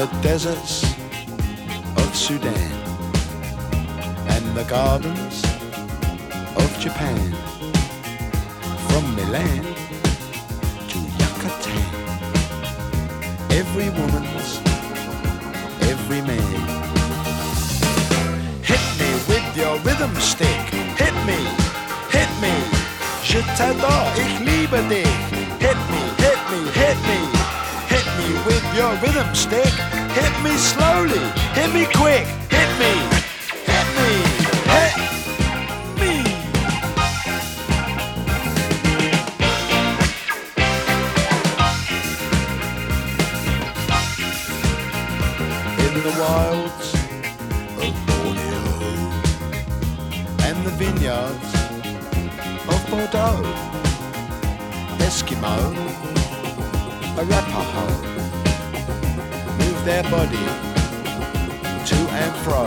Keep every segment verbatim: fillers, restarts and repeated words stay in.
the deserts of Sudan and the gardens of Japan, from Milan to Yucatan. Every woman's, every man. Hit me with your rhythm stick. Hit me, hit me. Je t'adore, ich liebe dich. Hit me, hit me, hit me. Hit me with your rhythm stick. Hit me slowly, hit me quick. Hit me, hit me, hit me. In the wilds of Borneo and the vineyards of Bordeaux, Eskimo, Arapaho move their body to and fro.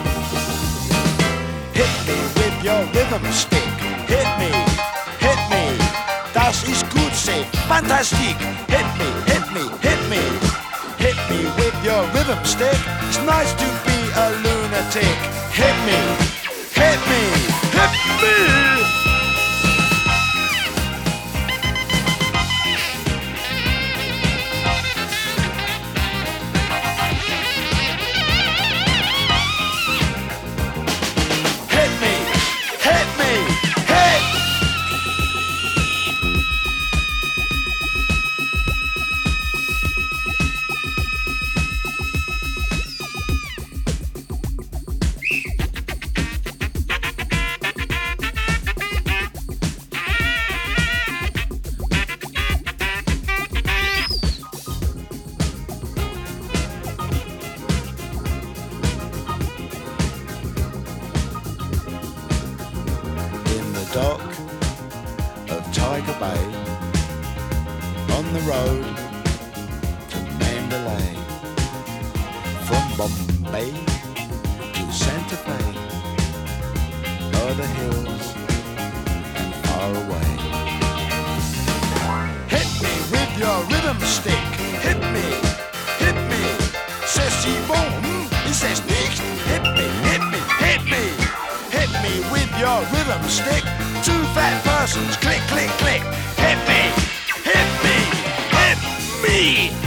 Hit me with your rhythm stick. Hit me, hit me. Das ist gut, say fantastic. Hit me, hit me, hit me. Hit me with your rhythm stick. It's nice to be a lunatic. Hit me, hit me, hit me. Dock of Tiger Bay, on the road to Mandalay, from Bombay to Santa Fe, o'er the hills and far away. Hit me with your rhythm stick. Hit me, hit me. C'est si bon, c'est nicht. Hit me, hit me, hit me. Hit me with your rhythm stick. Two fat persons, click, click, click. Hit me, hit me, hit me.